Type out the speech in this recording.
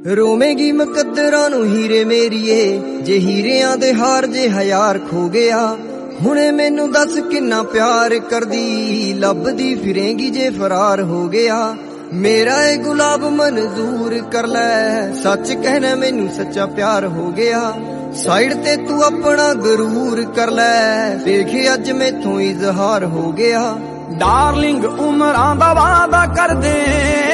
ਰੋਵੇਂਗੀ ਮੁਕੱਦਰਾਂ ਨੂੰ ਹੀਰੇ ਮੇਰੀਏ, ਜੇ ਹੀਰਿਆਂ ਦੇ ਹਾਰ ਜੇ ਹਜ਼ਾਰ ਖੋ ਗਿਆ। ਹੁਣੇ ਮੈਨੂੰ ਦੱਸ ਕਿੰਨਾ ਪਿਆਰ ਕਰਦੀ, ਲੱਭਦੀ ਫਿਰੇਂਗੀ ਜੇ ਫਰਾਰ ਹੋ ਗਿਆ। ਮੇਰਾ ਏ ਗੁਲਾਬ ਮਨਜ਼ੂਰ ਕਰ ਲੈ, ਸੱਚ ਕਹਿਣਾ ਮੈਨੂੰ ਸੱਚਾ ਪਿਆਰ ਹੋ ਗਿਆ। ਸਾਈਡ ਤੇ ਤੂੰ ਆਪਣਾ ਗਰੂਰ ਕਰ ਲੈ, ਦੇਖ ਅੱਜ ਮੈਥੋਂ ਇਜ਼ਹਾਰ ਹੋ ਗਿਆ। ਡਾਰਲਿੰਗ ਉਮਰਾਂ ਦਾ ਵਾਅਦਾ ਕਰਦੇ